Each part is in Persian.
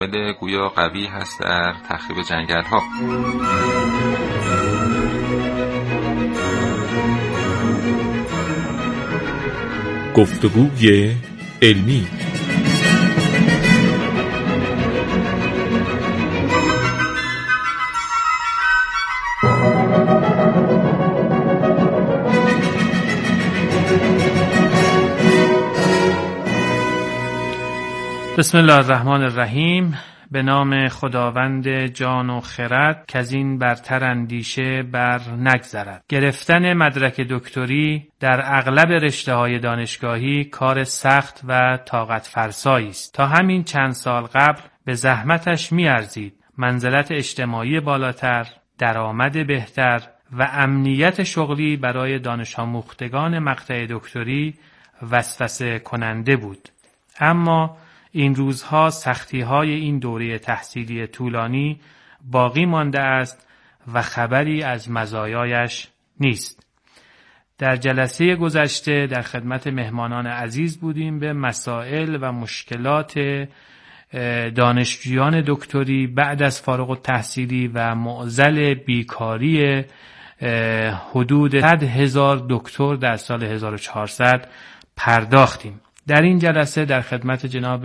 گویا قوی هست در تخریب جنگل‌ها. گفتگوی علمی. بسم الله الرحمن الرحیم. به نام خداوند جان و خرد که از این برتر اندیشه بر نگذرد. گرفتن مدرک دکتری در اغلب رشته‌های دانشگاهی کار سخت و طاقت فرسایی است. تا همین چند سال قبل به زحمتش می‌ارزید. منزلت اجتماعی بالاتر، درآمد بهتر و امنیت شغلی برای دانش آموختگان مقطع دکتری وسوسه کننده بود. اما این روزها سختی‌های این دوره تحصیلی طولانی باقی مانده است و خبری از مزایایش نیست. در جلسه گذشته در خدمت مهمانان عزیز بودیم، به مسائل و مشکلات دانشجویان دکتری بعد از فارغ التحصیلی و معضل بیکاری حدود 100,000 دکتر در سال 1400 پرداختیم. در این جلسه در خدمت جناب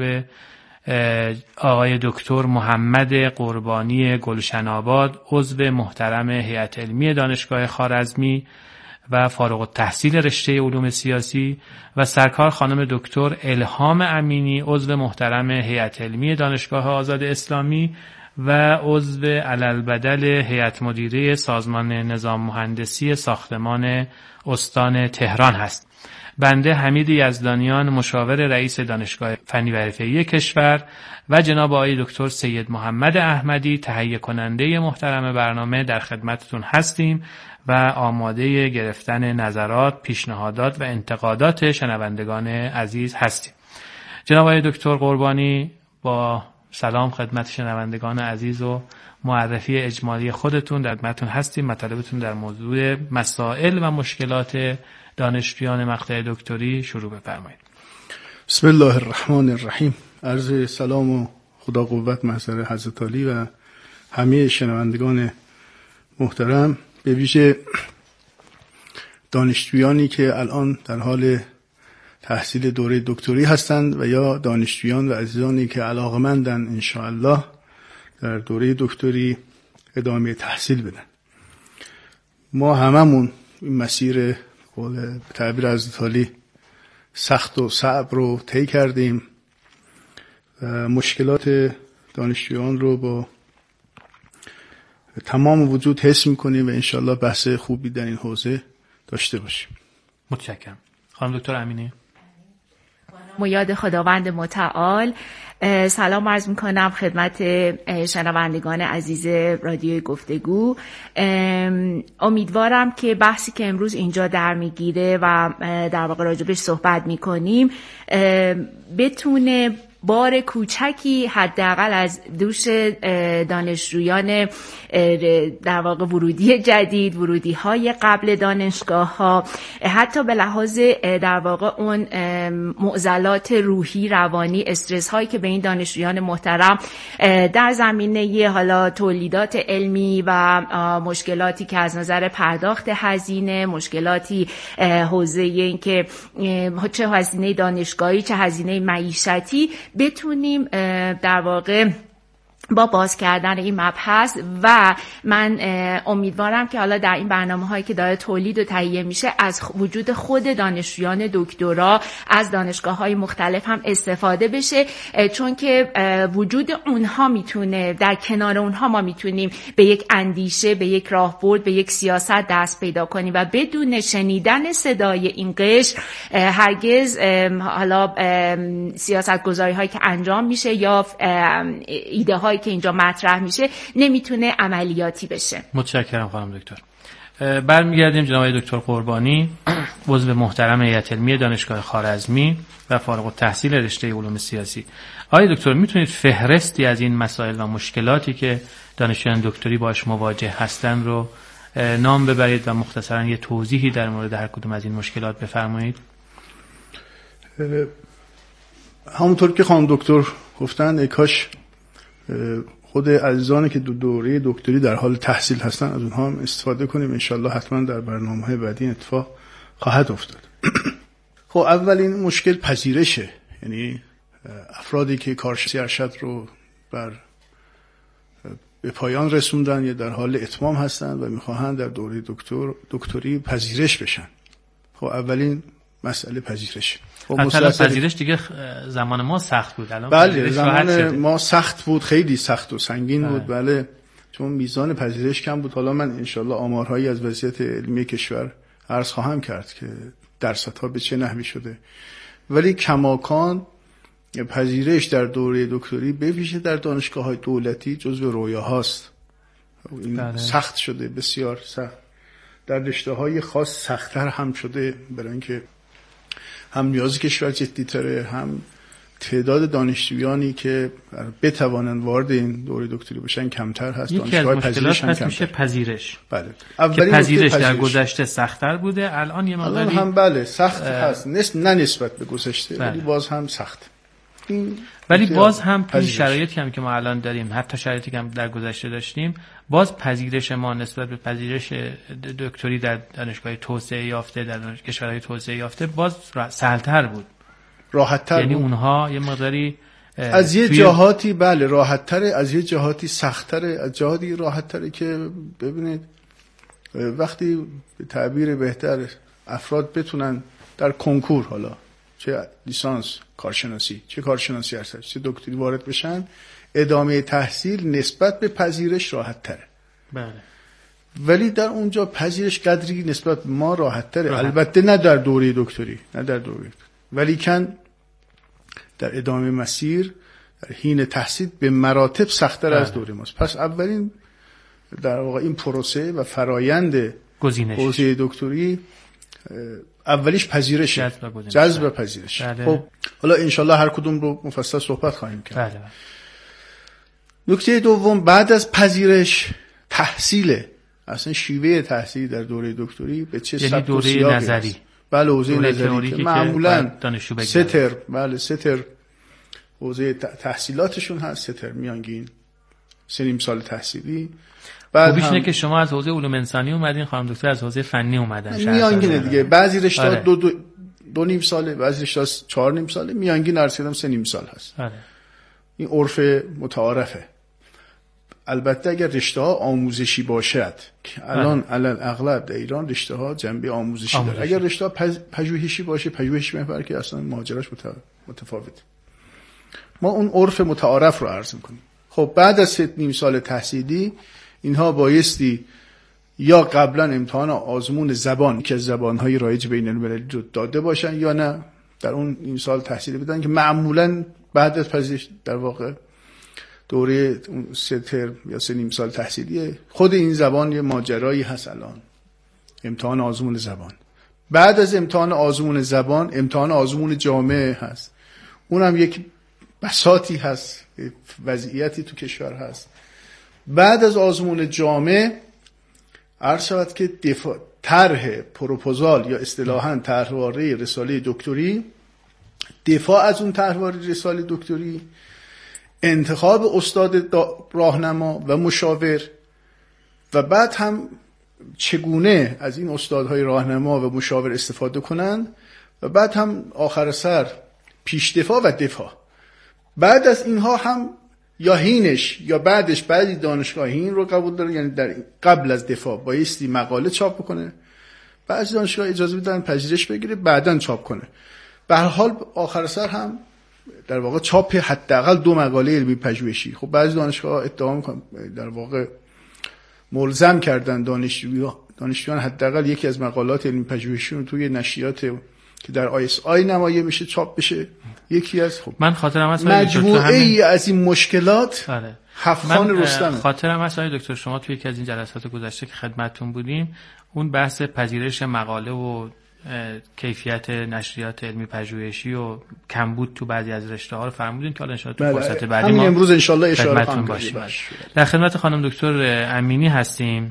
آقای دکتر محمد قربانی گلشن آباد، عضو محترم هیئت علمی دانشگاه خوارزمی و فارغ التحصیل رشته علوم سیاسی، و سرکار خانم دکتر الهام امینی، عضو محترم هیئت علمی دانشگاه آزاد اسلامی و عضو علالبدل هیئت مدیره سازمان نظام مهندسی ساختمان استان تهران هست. بنده حمید یزدانیان، مشاور رئیس دانشگاه فنی و حرفه‌ای کشور، و جناب آقای دکتر سید محمد احمدی، تهیه کننده محترم برنامه، در خدمتتون هستیم و آماده گرفتن نظرات، پیشنهادات و انتقادات شنوندگان عزیز هستیم. جناب آقای دکتر قربانی، با سلام خدمت شنوندگان عزیز و معرفی اجمالی خودتون در خدمتتون هستیم. مطالبتون در موضوع مسائل و مشکلات دانشجویان مقطع دکتری شروع بفرمایید. بسم الله الرحمن الرحیم. عرض سلام و خدا قوت محضر حضرت علی و همه شنوندگان محترم، به ویژه دانشجویانی که الان در حال تحصیل دوره دکتری هستند و یا دانشجویان و عزیزانی که علاقمندن ان شاء الله در دوره دکتری ادامه تحصیل بدن. ما هممون این مسیر به تعبیر حضرت علی سخت و صعب رو طی کردیم و مشکلات دانشجویان رو با تمام وجود حس می‌کنیم و انشالله بحث خوبی در این حوزه داشته باشیم. متشکرم. خانم دکتر امینی. یاد خداوند متعال سلام عرض میکنم خدمت شنوندگان عزیز رادیوی گفتگو. امیدوارم که بحثی که امروز اینجا در میگیره و در واقع راجبش صحبت میکنیم بتونه بار کوچکی حداقل از دوش دانشجویان در واقع ورودی جدید، ورودی های قبل دانشگاه ها، حتی به لحاظ در واقع اون معضلات روحی، روانی، استرس هایی که به این دانشجویان محترم در زمینه حالا تولیدات علمی و مشکلاتی که از نظر پرداخت هزینه، مشکلاتی حوزه این که چه هزینه دانشگاهی چه هزینه معیشتی، بتونیم در واقع با باز کردن این مبحث و من امیدوارم که حالا در این برنامه‌هایی که داره تولید و تهیه میشه از وجود خود دانشجویان دکترا از دانشگاه‌های مختلف هم استفاده بشه، چون که وجود اونها میتونه، در کنار اونها ما میتونیم به یک اندیشه، به یک راهبرد، به یک سیاست دست پیدا کنیم و بدون شنیدن صدای این قشر هرگز حالا سیاست‌گذاری‌هایی که انجام میشه یا ایده‌های که اینجا مطرح میشه نمیتونه عملیاتی بشه. متشکرم خانم دکتر. برمیگردیم جناب دکتر قربانی، عضو محترم هیئت علمی دانشگاه خوارزمی و فارغ التحصیل رشته علوم سیاسی. آقای دکتر، میتونید فهرستی از این مسائل و مشکلاتی که دانشجویان دکتری باش مواجه هستن رو نام ببرید و مختصرا یه توضیحی در مورد هر کدوم از این مشکلات بفرمایید؟ همونطور که خانم دکتر گفتن، ای کاش خود عزیزانی که دوره دکتری در حال تحصیل هستن از اونها هم استفاده کنیم. انشالله حتما در برنامه‌های بعدی اتفاق خواهد افتاد. خب اولین مشکل پذیرشه، یعنی افرادی که کارشناسی ارشد رو به پایان رسوندن یا در حال اتمام هستن و میخواهند در دوره دکتری پذیرش بشن. خب اولین مسئله پذیرش. خب پذیرش دیگه زمان ما سخت بود. الان بله زمان ما سخت بود، خیلی سخت و سنگین بود. بله چون میزان پذیرش کم بود. حالا من انشالله آمارهایی از وضعیت علمی کشور عرض خواهم کرد که درصدها به چه نحوی شده، ولی کماکان پذیرش در دوره دکتری به ویژه در دانشگاه‌های دولتی جزو رویاهاست. این سخت شده، بسیار سخت. در رشته‌های خاص سخت‌تر هم شده، برای اینکه هم نیاز کشور جدی‌تره، هم تعداد دانشجویانی که بتوانند وارد این دوره دکتری بشن کمتر هست. دانشگاه پذیرش هم میشه پذیرش. بله. اولین پذیرش در گذشته سخت‌تر بوده، الان یه مقداری هم بله سخت هست، نه نسبت به گذشته، ولی باز هم سخت. ولی باز هم توی شرایطی هم که ما الان داریم، حتی شرایطی که هم در گذشته داشتیم، باز پذیرش ما نسبت به پذیرش دکتری در دانشگاه توسعه یافته، در کشورهای توسعه یافته باز سهل‌تر بود، راحت‌تر یعنی بود. اونها یه مقداری از یه جهاتی بله راحت‌تره، از یه جهاتی سخت‌تره، از جهاتی راحت‌تره که ببینید وقتی به تعبیر بهتر افراد بتونن در کنکور، حالا چه لیسانس کارشناسی، چه کارشناسی ارشد، چه دکتری وارد بشن، ادامه تحصیل نسبت به پذیرش راحت تره. بله. ولی در اونجا پذیرش قدری نسبت به ما راحت تره. البته نه در دوره دکتری، نه در دوره، ولی کن در ادامه مسیر، در حین تحصیل به مراتب سخت‌تر از دوره ماست. پس اولین در واقع این پروسه و فرایند حوزه دکتری اولیش پذیرشه، جذب پذیرش. خب حالا انشالله هر کدوم رو مفصل صحبت خواهیم کرد. بله. نکته دوم بعد از پذیرش تحصیله. اصلا شیوه تحصیل در دوره دکتری به چه سبک و سیاقی است؟ نظری. بله حوزه نظری که معمولاً 3 ترم، بله 3 ترم حوزه تحصیلاتشون هست، 3 ترم میانگین 3.5 سال تحصیلی. خوبیش اینه که شما از حوزه علوم انسانی اومدین، خانم دکتر از حوزه فنی اومدن. میانگینه دیگه، بعضی رشته‌ها 2.5 ساله، بعضی رشته‌ها 4.5 ساله، میانگین عرض کردم 3.5 سال هست. این عرف متعارفه. البته اگر رشته‌ها آموزشی باشد که الان علل اغلب در ایران رشته‌ها جنبه آموزشی داره. اگر رشته‌ها پژوهشی باشه، پژوهش محور که اصلا ماجراش متفاوته. ما اون عرف متعارف رو عرض می‌کنیم. خب بعد از 3.5 سال تحصیلی اینها بایستی یا قبلا امتحان آزمون زبان که از زبان‌های رایج بین المللی رو داده باشن، یا نه در اون این سال تحصیلی بدن که معمولاً بعد از پذیرش در واقع دوره 3 ترم یا 3.5 سال تحصیلیه. خود این زبان یه ماجرایی هست الان، امتحان آزمون زبان. بعد از امتحان آزمون زبان امتحان آزمون جامعه هست، اونم یک بساطی هست، وضعیتی تو کشور هست. بعد از آزمون جامعه عرض شود که طرح پروپوزال یا اصطلاحاً طرحواره رساله دکتری، دفاع از اون طرحواره رساله دکتری، انتخاب استاد راهنما و مشاور، و بعد هم چگونه از این استادهای راهنما و مشاور استفاده کنند، و بعد هم آخر سر پیش دفاع و دفاع. بعد از اینها هم یا هینش یا بعدش بعضی دانشگاه هین رو قبول داره، یعنی در قبل از دفاع بایستی مقاله چاپ بکنه، بعضی دانشگاه اجازه بدن پذیرش بگیره بعداً چاپ کنه. به هر حال آخر سر هم در واقع چاپ حداقل 2 مقاله علمی پژوهشی. خب بعضی دانشگاه ادعا میکنن در واقع ملزم کردن دانشجویان حداقل یکی از مقالات علمی پژوهشی رو توی نشریات که در ISI نمایه میشه چاپ بشه. یکی از من خاطرم هست مجموعه ای از این مشکلات هفت‌خان رستم. خاطرم هست دکتر شما توی یکی از این جلسات گذشته که خدمتتون بودیم اون بحث پذیرش مقاله و کیفیت نشریات علمی پژوهشی و کمبود تو بعضی از رشته‌ها رو فرمودین که حالا ان شاءالله تو فرصت بعدی ما امروز ان شاءالله اشاره باشیم. در خدمت خانم دکتر امینی هستیم.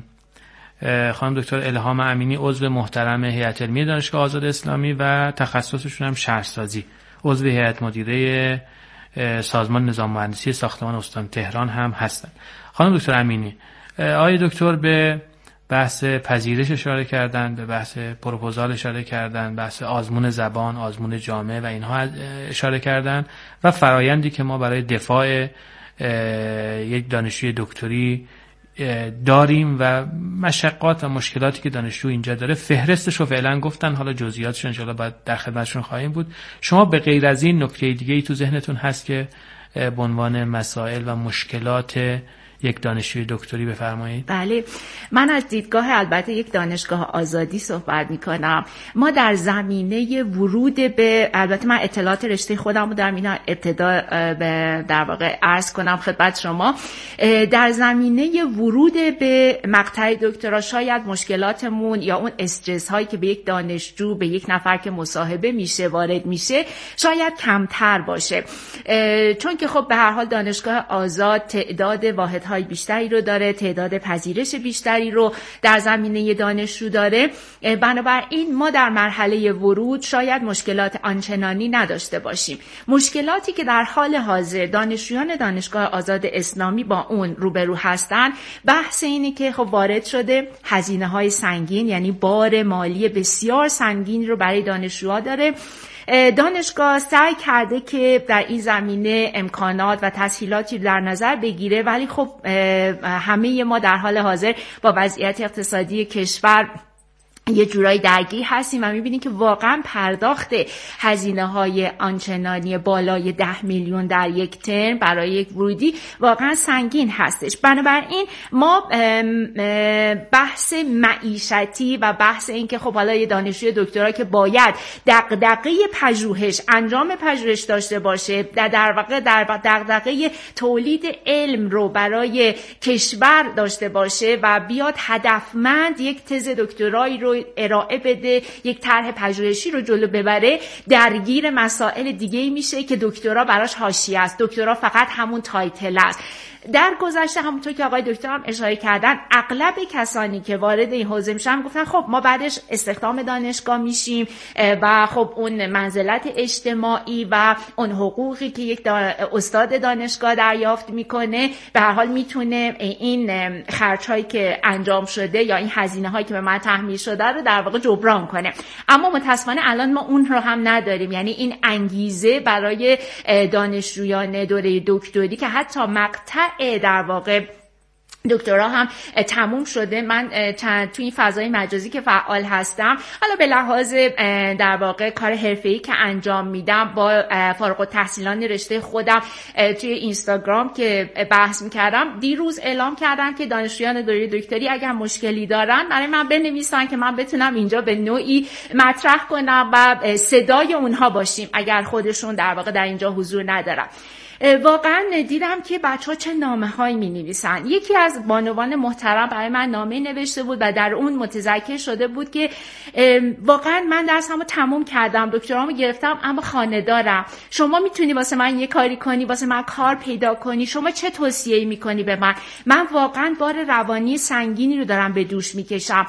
خانم دکتر الهام امینی عضو محترم هیئت علمی دانشگاه آزاد اسلامی و تخصصشون هم شهرسازی، عضو هیئت مدیره سازمان نظام مهندسی ساختمان استان تهران هم هستن. خانم دکتر امینی، آقای دکتر به بحث پذیرش اشاره کردن، به بحث پروپوزال اشاره کردن، بحث آزمون زبان، آزمون جامعه و اینها اشاره کردن و فرایندی که ما برای دفاع یک دانشجوی دکتری داریم و مشقات و مشکلاتی که دانشجو اینجا داره. فهرستش رو فعلا گفتن، حالا جزئیاتش ان شاءالله بعد در خدمتشون خواهیم بود. شما به غیر از این نکته دیگه ای تو ذهنتون هست که به عنوان مسائل و مشکلات یک دانشجوی دکتری بفرمایید؟ بله، من از دیدگاه البته یک دانشگاه آزادی صحبت میکنم. ما در زمینه ورود به، البته من اطلاعات رشته خودم رو در این ابتدا در واقع عرض کنم خدمت شما، در زمینه ورود به مقطع دکترا شاید مشکلاتمون یا اون استرس هایی که به یک دانشجو، به یک نفر که مصاحبه میشه وارد میشه شاید کمتر باشه، چون که خب به هر حال دانشگاه آزاد تعداد واحدهای بیشتری رو داره، تعداد پذیرش بیشتری رو در زمینه دانشجو داره. بنابراین ما در مرحله ورود شاید مشکلات آنچنانی نداشته باشیم. مشکلاتی که در حال حاضر دانشجویان دانشگاه آزاد اسلامی با اون روبرو هستن، بحث اینه که خب وارد شده هزینه‌های سنگین، یعنی بار مالی بسیار سنگین رو برای دانشجوها داره. دانشگاه سعی کرده که در این زمینه امکانات و تسهیلاتی در نظر بگیره، ولی خب همه ما در حال حاضر با وضعیت اقتصادی کشور یه جورایی درگیر هستیم و میبینیم که واقعا پرداخت هزینه‌های آنچنانی بالای 10 میلیون در یک ترم برای یک ورودی واقعا سنگین هستش. بنابراین ما بحث معیشتی و بحث این که خب حالا یه دانشجوی دکترا که باید دغدغه پژوهش، انجام پژوهش داشته باشه، در واقع در دغدغه تولید علم رو برای کشور داشته باشه و بیاد هدفمند یک تز دکترایی رو ارائه بده، یک طرح پژوهشی رو جلو ببره، درگیر مسائل دیگه‌ای میشه که دکترا براش حاشیه است. دکترا فقط همون تایتل است. در گذشته همونطور که آقای دکتر هم اشاره کردن، اغلب کسانی که وارد این حوزه میشن گفتن خب ما بعدش استخدام دانشگاه میشیم و خب اون منزلت اجتماعی و اون حقوقی که یک استاد دانشگاه دریافت میکنه به هر حال میتونه این خرج‌هایی که انجام شده یا این هزینه‌هایی که به من تحمیل شده رو در واقع جبران کنه. اما متأسفانه الان ما اون رو هم نداریم، یعنی این انگیزه برای دانشجویان دوره دکتری که حتی مقطع در واقع دکترا هم تموم شده. من تو این فضای مجازی که فعال هستم، حالا به لحاظ در واقع کار حرفه‌ای که انجام میدم با فارغ التحصیلان رشته خودم توی اینستاگرام که بحث میکردم، دیروز اعلام کردن که دانشجویان دوره دکتری اگر مشکلی دارن برای من بنویسن که من بتونم اینجا به نوعی مطرح کنم و صدای اونها باشیم اگر خودشون در واقع در اینجا حضور ندارن. واقعا دیدم که بچه‌ها چه نامه‌هایی می‌نویسن. یکی از بانوان محترم برای من نامه نوشته بود و در اون متذکر شده بود که واقعا من درسمو تموم کردم، دکترامو گرفتم، اما خانه دارم. شما میتونی واسه من یه کاری کنی، واسه من کار پیدا کنی؟ شما چه توصیه‌ای می‌کنی به من؟ من واقعا بار روانی سنگینی رو دارم به دوش می‌کشم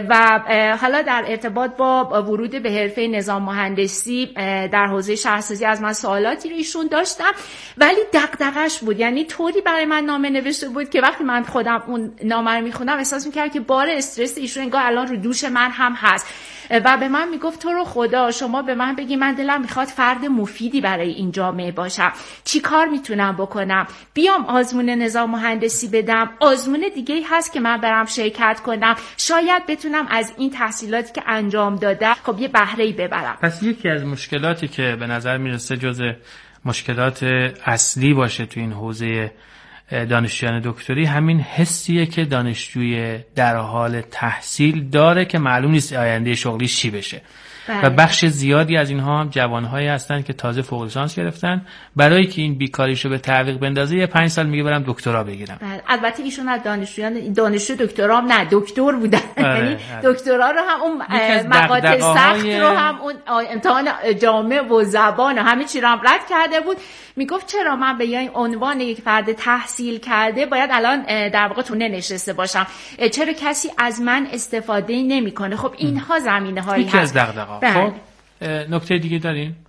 و حالا در ارتباط با ورود به حرفه نظام مهندسی در حوزه شهرسازی از من سوالاتی رو ایشون داشتن، ولی دغدغش بود. یعنی طوری برای من نامه نوشته بود که وقتی من خودم اون نامه رو میخوندم احساس میکردم که بار استرس ایشون انگار الان رو دوش من هم هست و به من میگفت تو رو خدا شما به من بگی، من دلم میخواد فرد مفیدی برای این جامعه باشم، چی کار میتونم بکنم؟ بیام آزمون نظام مهندسی بدم، آزمون دیگه هست که من برم شرکت کنم، شاید بتونم از این تحصیلاتی که انجام دادم خب یه بهره‌ای ببرم. پس یکی از مشکلاتی که به نظر میرسه جزء مشکلات اصلی باشه تو این حوزه دانشجویان دکتری، همین حسیه که دانشجوی در حال تحصیل داره که معلوم نیست آینده شغلیش چی بشه. و بخش زیادی از اینها هم جوانهایی هستن که تازه فوق لیسانس گرفتن، برای که این بیکاریشو به تعویق بندازه یه 5 سال میگه برم دکترا بگیرم. البته ایشون از دانشجو دکترا هم نه، دکتر بودن. یعنی دکترا رو هم اون مقاطع سخت رو هم اون امتحان جامعه و زبان و همه چی رو هم رد کرده بود. میگفت چرا من به این عنوان یک فرد تحصیل کرده باید الان در واقع تونه نشسته باشم، چرا کسی از من استفاده نمیکنه؟ خب اینها زمینه‌هایی هست. خب نکته دیگه دارین؟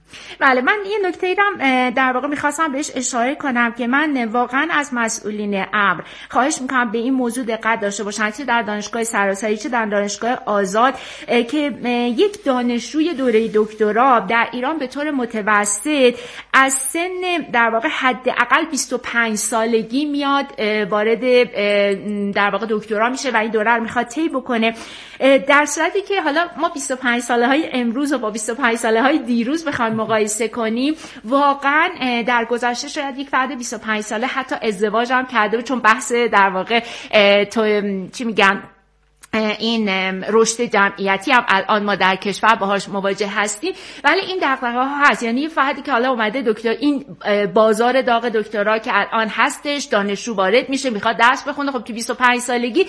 بله، من یه نکته ایرم در واقع میخواستم بهش اشاره کنم که من واقعا از مسئولین امر خواهش میکنم به این موضوع دقت داشته باشن، چه در دانشگاه سراسری چه در دانشگاه آزاد، که یک دانشجوی دوره دکترا در ایران به طور متوسط از سن در واقع حداقل 25 سالگی میاد وارد در واقع دکترا میشه و این دوره رو میخواد طی بکنه، در صورتی که حالا ما 25 ساله های امروز و با 25 ساله های دیروز بخوایم مقایسه کنیم، واقعا در گذشته شاید یک فرد 25 ساله حتی ازدواج هم کرده بود، چون بحث در واقع چی میگن این رشد جمعیتی هم الان ما در کشور باهاش مواجه هستیم، ولی این دغدغه‌ها هست. یعنی فردی که حالا اومده دکتر، این بازار داغ دکترا که الان هستش، دانشجو وارد میشه میخواد درس بخونه، خب تو 25 سالگی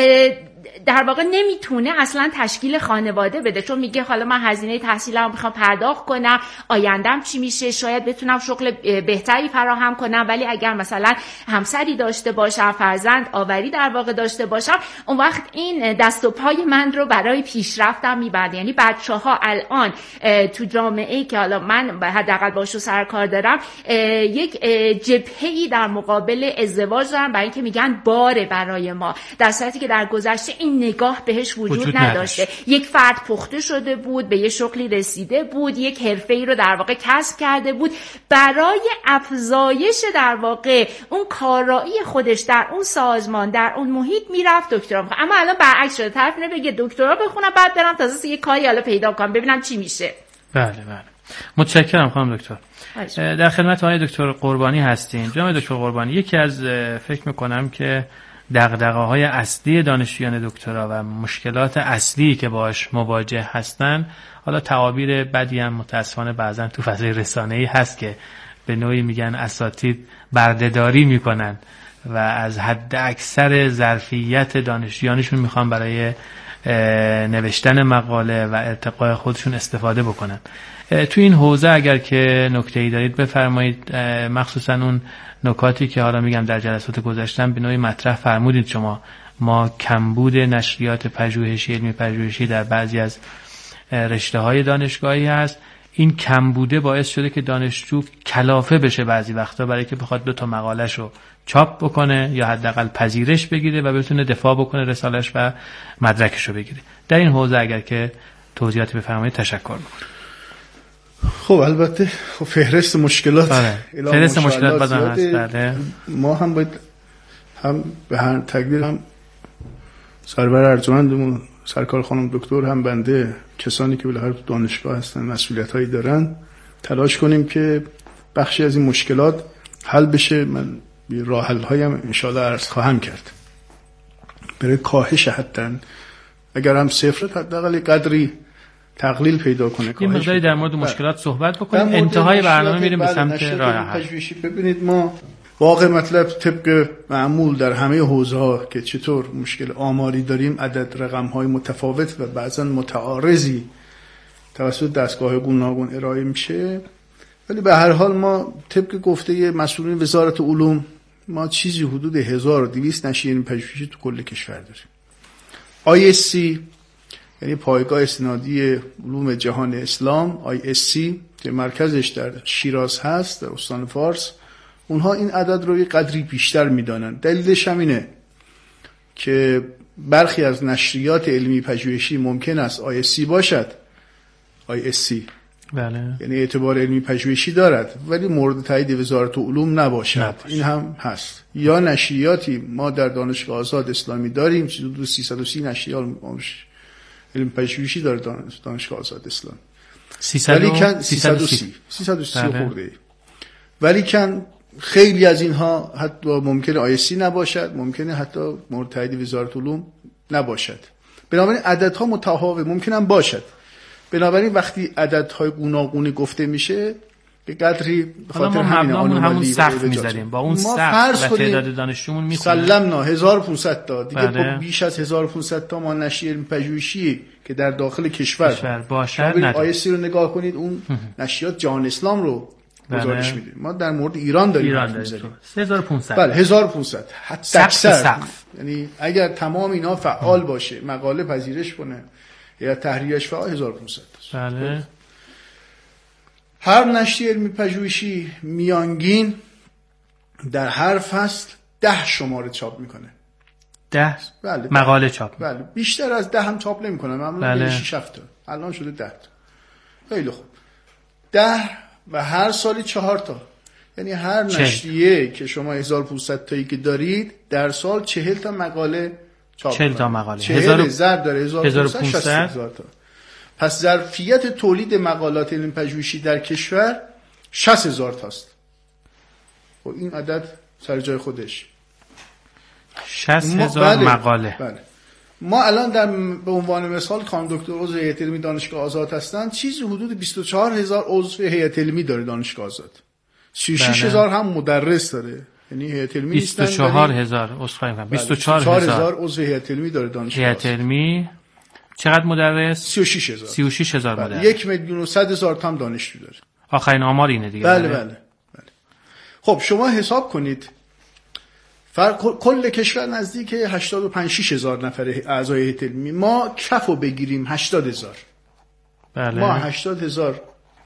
در واقع نمیتونه اصلا تشکیل خانواده بده، چون میگه حالا من هزینه تحصیلم میخوام پرداخت کنم، آیندم چی میشه، شاید بتونم شغل بهتری فراهم کنم، ولی اگر مثلا همسری داشته باشم، فرزند آوری در واقع داشته باشم، اون وقت این دست و پای من رو برای پیشرفتم میبنده. یعنی بچه‌ها الان تو جامعه‌ای که حالا من حداقل باشو سر کار دارم، یک جبهه‌ای در مقابل ازدواج دارن برای اینکه میگن باره برای ما، در صورتی که در گذشته این نگاه بهش وجود نداشته. یک فرد پخته شده بود، به یه شغلی رسیده بود، یک حرفه‌ای رو در واقع کسب کرده بود، برای افزایش در واقع اون کارایی خودش در اون سازمان، در اون محیط میرفت دکترا می‌خواد. اما الان برعکس شده، طرف اینه بگه دکترا بخونم بعد برم تازه یه کاری حالا پیدا کنم ببینم چی میشه. بله بله، متشکرم خانم دکتر. در خدمت آقای دکتر قربانی هستیم. جناب دکتر قربانی، یکی از فکر می‌کنم که دغدغه‌های اصلی دانشجویان دکترا و مشکلات اصلی که باهاش مواجه هستن، حالا تعابیر بدی هم متأسفانه بعضن تو فضای رسانه‌ای هست که به نوعی میگن اساتید بردهداری میکنن و از حد اکثر ظرفیت دانشجویانشون میخوان برای نوشتن مقاله و ارتقاء خودشون استفاده بکنن. تو این حوزه اگر که نکته‌ای دارید بفرمایید، مخصوصا اون نکاتی که حالا میگم در جلسات گذشتم به نوعی مطرح فرمودید شما. ما کمبود نشریات پژوهشی، علمی پژوهشی در بعضی از رشته‌های دانشگاهی هست. این کمبوده باعث شده که دانشجو کلافه بشه بعضی وقتا برای که بخواد 2 تا مقاله‌شو چاپ بکنه یا حداقل پذیرش بگیره و بتونه دفاع بکنه رساله‌اش و مدرکشو بگیره. در این حوزه اگر که توضیحاتی بفرمایید تشکر می‌کنم. خب البته فهرست مشکلات، فهرست مشکلات بازم هست. بله. ما هم باید هم به هر تقدیر هم سرور ارجمندمون سرکار خانم دکتر، هم بنده، کسانی که بالاخره دانشگاه هستن مسئولیت‌هایی دارن، تلاش کنیم که بخشی از این مشکلات حل بشه. من راه حل‌هایی هم ان شاءالله عرض خواهم کرد برای کاهش، حتی اگر هم صفر حداقل قدری تقلیل پیدا کنه. یه مقداری در مورد مشکلات صحبت بکنیم، انتهای برنامه میریم به سمت راه حل. ببینید ما واقع مطلب طبق معمول در همه حوزه‌ها که چطور مشکل آماری داریم، عدد رقم‌های متفاوت و بعضا متعارضی توسط دستگاه گوناگون ارائه میشه، ولی به هر حال ما طبق گفته مسئولین وزارت علوم ما چیزی حدود 1200 نشریه پژوهشی تو کل کشور داریم. ISC یعنی پایگاه استنادی علوم جهان اسلام، ISC که مرکزش در شیراز هست در استان فارس، اونها این عدد رو یه قدری بیشتر میدانن. دلیلش هم اینه که برخی از نشریات علمی پژوهشی ممکن است ISC باشد، ISC بله، یعنی اعتبار علمی پژوهشی دارد ولی مورد تایید وزارت علوم نباشد. این هم هست. یا نشریاتی ما در دانشگاه آزاد اسلامی داریم، حدود 330 نشریه علمی پژوهشی داره دانشگاه آزاد اسلامی، 330 خورده، ولی کن خیلی از اینها حتی ممکنه ISC نباشد، ممکنه حتی مورد تایید وزارت علوم نباشد. بنابراین عددها متفاوت ممکنه هم باشد. بنابراین وقتی عددهای گوناگونی گفته میشه به قدری بخاطر همون سقف میذاریم، با اون سقف و تعداد دانشجومون میخونیم سلمنا 1500 تا دیگه. بله. بیش از 1500 تا ما نشریه علمی پژوهشی که در داخل کشور باشه ISC رو نگاه کنید، اون نشریات جهان اسلام رو گزارش میدیم. ما در مورد ایران داریم میذاریم 1500. بله 1500 حتی اکثر. یعنی اگر تمام اینا فعال باشه، مقاله پذیرش کنه یا تحریرش فعال، 1500. بله. هر نشریه علمی پژوهشی میانگین در هر فصل 10 شماره چاپ میکنه. 10 بله مقاله چاپ. بله بیشتر از 10 هم چاپ نمیکنه، معمولا 6 7 تا، الان شده 10 تا. خیلی خوب. 10 و هر سالی 4 تا. یعنی هر نشریه که شما 1500 تایی که دارید در سال 40 تا مقاله چاپ 40 تا مقاله. 40 ضرب داره 1500 تا. پس ظرفیت تولید مقالات علمی پژوهشی در کشور 60000 تاست. و این عدد سر جای خودش 60000 مقاله. بله. ما الان به عنوان مثال خانم دکتر عضو هیئت علمی دانشگاه آزاد هستن، چیزی حدود 24000 عضو هیئت علمی داره دانشگاه آزاد. 36000 هم مدرس داره، یعنی هیئت علمی نیستن. 24000 عضو میگم 24000 عضو هیئت علمی داره دانشگاه. هیئت علمی چقدر مدرس؟ 36000. 36000 مدرس. 1,100,000 تا هم دانشجو داره. آخرین آمار اینه دیگه. بله. خب شما حساب کنید کل کشور نزدیک 85-6,000 نفر اعضای هیئت علمی. ما کفو بگیریم 80,000. بله. ما 80,000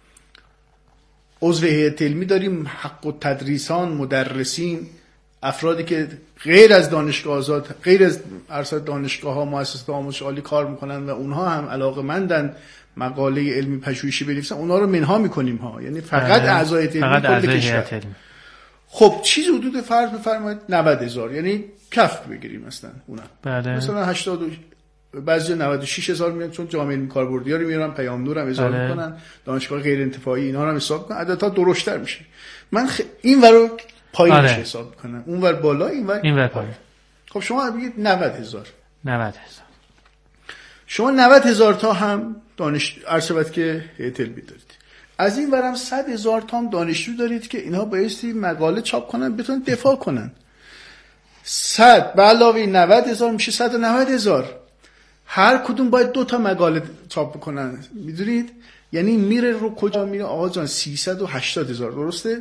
عضو هیئت علمی داریم، حق التدریسان، مدرسین، افرادی که غیر از دانشگاه آزاد، غیر از ارشد دانشگاه‌ها، مؤسسات آموزش عالی کار میکنن و اونها هم علاقه‌مندن مقاله علمی پژوهشی بنویسن، اونها رو منها میکنیم ها، یعنی فقط اعضای هیئت علمی کل کشور. خب چیز حدود فرض بفرمایید 90,000، یعنی کف بگیریم مثلا اونا. بله. مثلا 80 بعضی 96,000 میان، چون جامعه علمی کاربردی‌ها رو میارن، پیام نور هم اضافه میکنن، دانشگاه غیر انتفاعی اینا رو هم حساب کنن، عددها درشتر میشه. من این ورو پایینش حساب میکنم، اون ور بالا، این ور پایین. خب شما بگید 90,000. 90,000. شما 90,000 تا هم ارشد که هیئت علمی دارید. از این ورم 100,000 تا هم دانشجو دارید که اینها بایستی مقاله چاپ کنن، بتونن دفاع کنن. 100 به علاوه 90,000 میشه 190,000. هر کدوم باید 2 تا مقاله چاپ کنن. میدونید یعنی میره رو کجا میره آقا جان؟ 380,000. درسته؟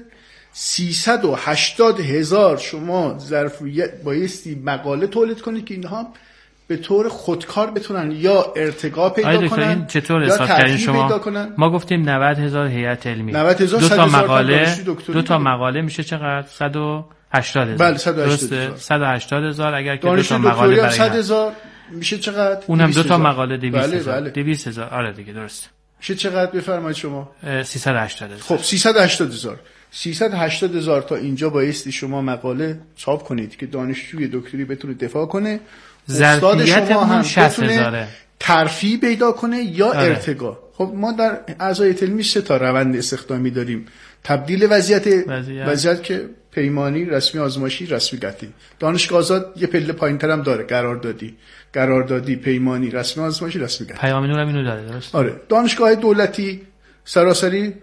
380,000 شما ظرفیت بایستی مقاله تولید کنید که اینها به طور خودکار بتونن یا ارتقا پیدا کنن چطور حساب کردین شما؟ ما گفتیم 90,000 هیئت علمی، 90,000 دو تا مقاله میشه چقدر؟ 180,000. بله 180,000. 180,000 اگر که 2 تا مقاله برای 100,000 میشه چقدر؟ اونم 2 تا مقاله 200,000. بله. 200,000 آره دیگه درست. میشه چقدر بفرمایید شما؟ 380,000. خب 380,000. 380,000 تا اینجا بایستی شما مقاله چاپ کنید که دانشجوی دکتری بتونه دفاع کنه، استاد شما هم بتونه ترفیع پیدا کنه یا ارتقا. خب ما در اعضای علمی 3 تا روند استخدامی داریم: تبدیل وضعیت که پیمانی، رسمی آزمایشی، رسمی قطعی. دانشگاه آزاد یه پله پایین‌تر هم داره، قراردادی، پیمانی، رسمی آزمایشی، رسمی قطعی. پیام نور هم اینو داره، درست؟ آره. دانشگاه دولتی سراسری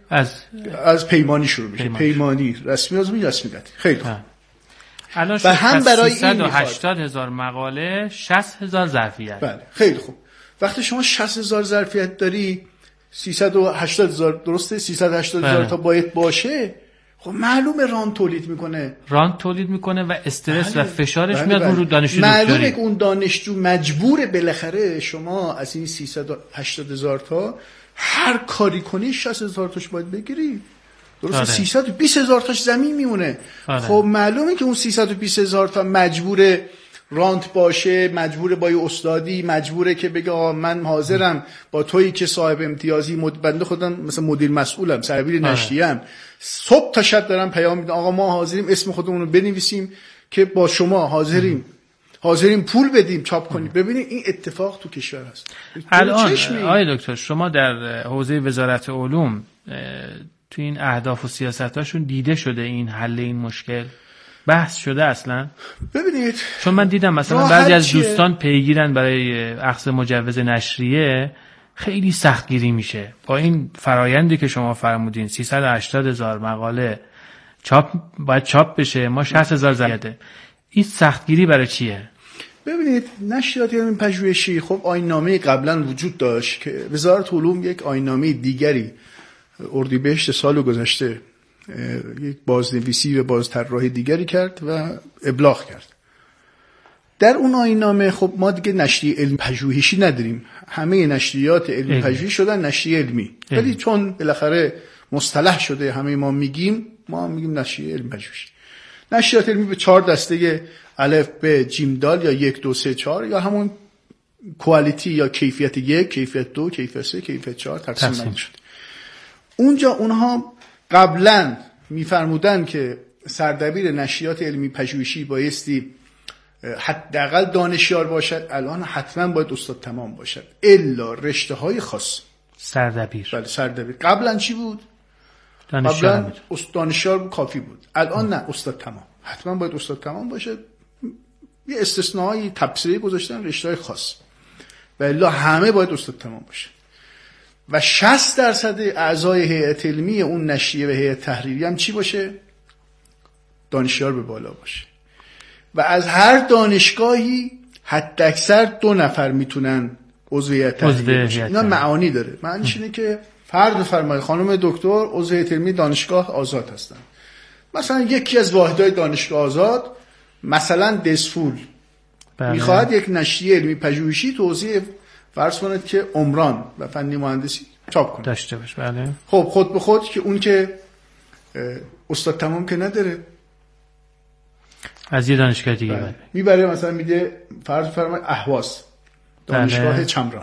از پیمانی شروع میشه. پیمانی، رسمی آزمایشی، رسمی قطعی. خیلی خوب. الان شد هم برای 380,000 مقاله، 60,000 ظرفیت. بله خیلی خوب. وقتی شما 60,000 ظرفیت داری، 380,000 درسته؟ 380,000 تا باید باشه. خب معلومه ران تولید میکنه و استرس و فشارش میاد رو دانشجو. معلومه که اون دانشجو مجبوره بالاخره شما از این 380,000 تا هر کاری کنی 60,000 تاش باید بگیری. درسته؟ 320,000 تاش زمین میمونه. خب معلومه که اون 320,000 تا مجبوره رانت باشه، مجبوره با یه استادی، مجبوره که بگه آقا من حاضرم با تویی که صاحب امتیازی، بنده خودم مثلا مدیر مسئولم، سربیر نشریه‌ام، صبح تا شب دارم پیام میدم آقا ما حاضریم اسم خودمون رو بنویسیم که با شما حاضریم پول بدیم چاپ کنیم. ببینید این اتفاق تو کشور هست. الان آقای دکتر شما در حوزه وزارت علوم تو این اهداف و سیاستاشون دیده شده این حل این مشکل بحث شده اصلا؟ ببینید چون من دیدم مثلا بعضی از دوستان پیگیرن برای اخذ مجوز نشریه، خیلی سختگیری میشه با این فرایندی که شما فرمودین. 380,000 مقاله باید چاپ بشه، ما 60,000 ظرفیته. این سختگیری برای چیه؟ ببینید نشریات علمی پژوهشی خب آیین‌نامه قبلا وجود داشت که وزارت علوم یک آیین‌نامه دیگری اردیبهشت سال گذشته یک بازنویسی و بازطراحی دیگری کرد و ابلاغ کرد. در اون آیین‌نامه خب ما دیگه نشریه علمی پژوهشی نداریم، همه نشریات علمی پژوهشی شدن نشریه علمی. ولی چون بالاخره مصطلح شده همه ما میگیم نشریه علمی پژوهشی. نشریات علمی به 4 دسته الف ب جیم دال یا 1 2 3 4 یا همون کوالیتی یا کیفیت 1، کیفیت 2، کیفیت 3، کیفیت 4 تقسیم شده. اونجا اونها قبلا میفرمودن که سردبیر نشریات علمی پژوهشی بایستی حداقل دانشیار باشد، الان حتما باید استاد تمام باشد الا رشته‌های خاص. سردبیر. بله سردبیر. قبلا چی بود؟ دانشیار. دانشیار کافی بود. الان نه، استاد تمام. حتما باید استاد تمام باشد. یه استثنایی تبصره گذاشتن رشته‌های خاص. و الا همه باید استاد تمام باشه. و 60% اعضای هیئت علمی اون نشریه و هیئت تحریریه هم چی باشه؟ دانشیار به بالا باشه. و از هر دانشگاهی حداکثر 2 نفر میتونن عضو هیئت تحریریه باشن. اینا معانی داره. معنیش اینه که فرض بفرمایید خانم دکتر عضو هیئت علمی دانشگاه آزاد هستن. مثلا یکی از واحدهای دانشگاه آزاد، مثلا دسفول، میخواد یک نشریه علمی پژوهشی توزیع فرض کنید که عمران و فنی مهندسی چاپ کنه داشته باشه. بله. خب خود به خود که اون که استاد تمام که نداره، از یه دانشگاه دیگه بله. میبره مثلا میده فرض فرمایید اهواز دانشگاه بله. چمران،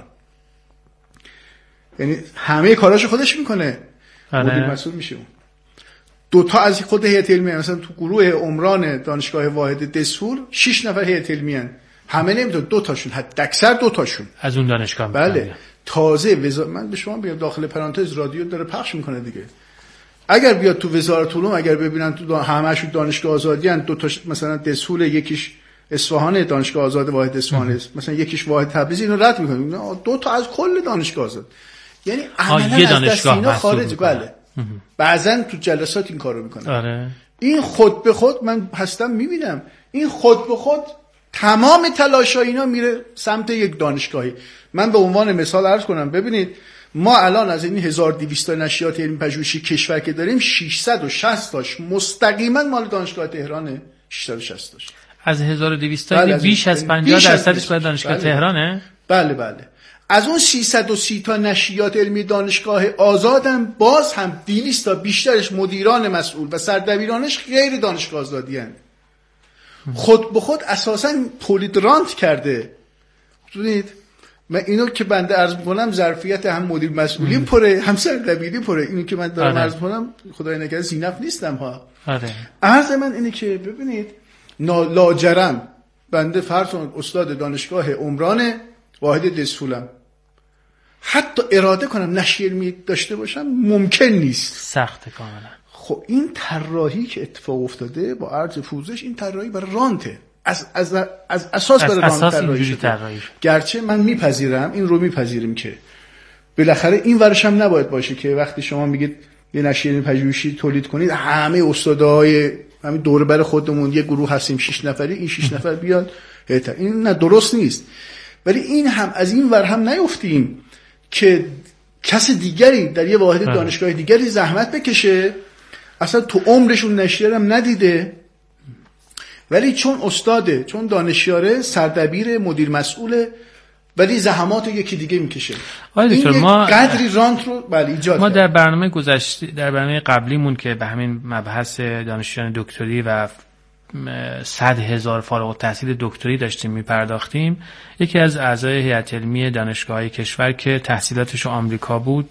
یعنی همه کاراشو خودش میکنه، مدیر مسئول میشه. اون 2 تا از خود هیئت علمی، مثلا تو گروه عمران دانشگاه واحد دسفول 6 نفر هیئت علمی ان، همه نمیتونه 2 تاشون، حد اکثر 2 تاشون از اون دانشگاه. بله. تازه من به شما بگم داخل پرانتز رادیو داره پخش میکنه دیگه. اگر بیاد تو وزارت علوم، اگر ببینن تو همه‌شون دانشگاه آزادی ان، 2 تا مثلا دسفول، یکیش اصفهان دانشگاه آزاد واحد اصفهان است، مثلا یکیش واحد تبریز، اینو رد میکنه. 2 تا از کل دانشگاه آزاد، یعنی عملاً از دست اینا خارج. بله. بعضن تو جلسات این کارو میکنن. آره. این خود به خود من هستم میبینم، این خود به خود تمام تلاشای اینا میره سمت یک دانشگاهی. من به عنوان مثال عرض کنم، ببینید ما الان از این 1200 تا نشریات علمی پژوهشی کشور که داریم 660 تاش مستقیما مال دانشگاه تهرانه. 660 تاش از 1200 تا بیش از 50% مال دانشگاه تهرانه. بله بله. از اون 330 تا نشریات علمی دانشگاه آزادم باز هم 200 تا بیشترش مدیران مسئول و سردبیرانش غیر دانشگاه آزادی هستند. خود به خود اساساً تولید رانت کرده. ببینید من اینو که بنده عرض می‌کنم ظرفیت هم مدیر مسئولی پره، هم سردبیری پره. اینو که من دارم عرض می‌کنم خدای نکرده زینف نیستم ها. عرض من اینه که ببینید لاجرم بنده فرض کنید استاد دانشگاه عمران واحد دسفولم، حتی اراده کنم نشریه علمی داشته باشم ممکن نیست، سخته کاملا. خب این طراحی که اتفاق افتاده با عرض پوزش، این طراحی برای رانته، از اساس برای رانت طراحی شده. گرچه من میپذیرم، این رو میپذیریم که بالاخره این ورش هم نباید باشه که وقتی شما میگید یه نشریه علمی پژوهشی تولید کنید همه استادای همین دور بر خودمون یه گروه هستیم 6 نفری، این 6 نفر بیاد، این نه درست نیست. ولی این هم از این ور هم نیفتیم که کس دیگری در یه واحد دانشگاه دیگری زحمت بکشه، اصلا تو عمرشون نشریه هم ندیده، ولی چون استاده، چون دانشیاره، سردبیر، مدیر مسئوله، ولی زحمات یکی دیگه میکشه. این ما قدری رانت رو ایجاد ما در برنامه گذشته، در برنامه قبلیمون که به همین مبحث دانشجویان دکتری و 100,000 فارغ التحصیل دکتری داشتیم میپرداختیم، یکی از اعضای هیئت علمی دانشگاه‌های کشور که تحصیلاتش آمریکا بود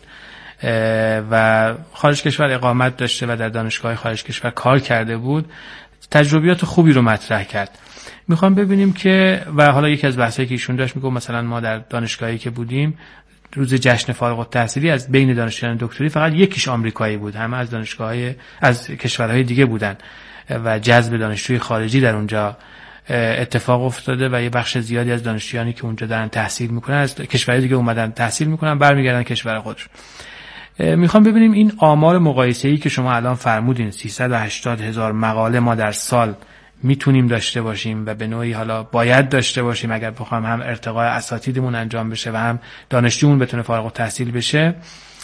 و خارج کشور اقامت داشته و در دانشگاه خارج کشور کار کرده بود، تجربیات خوبی رو مطرح کرد. میخوام ببینیم که و حالا یکی از بحثایی که ایشون داشت میگه مثلا ما در دانشگاهی که بودیم روز جشن فارغ التحصیلی از بین دانشجویان دکتری فقط یکیش آمریکایی بود، همه از دانشگاه‌های از کشورهای دیگه بودن و جذب دانشجوی خارجی در اونجا اتفاق افتاده و یه بخش زیادی از دانشجویانی که اونجا دارن تحصیل میکنن از کشورهای دیگه اومدن تحصیل میکنن برمیگردن کشور خودشون. میخوام ببینیم این آمار مقایسه‌ای که شما الان فرمودین 380,000 مقاله ما در سال میتونیم داشته باشیم و به نوعی حالا باید داشته باشیم اگر بخوام هم ارتقاء اساتیدمون انجام بشه و هم دانشجومون بتونه فارغ التحصیل بشه،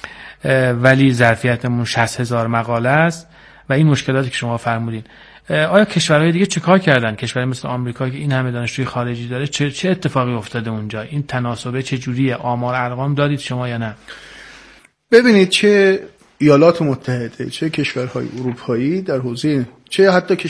ولی ظرفیتمون 60,000 مقاله است و این مشکلاتی که شما فرمودین. آیا کشورهای دیگه چه کار کردن؟ کشورهای مثل آمریکا که این همه دانشجوی خارجی داره چه اتفاقی افتاده اونجا؟ این تناسبه چه جوریه؟ آمار ارقام دادید شما یا نه؟ ببینید چه ایالات متحده، چه کشورهای اروپایی در حوزه، چه حتی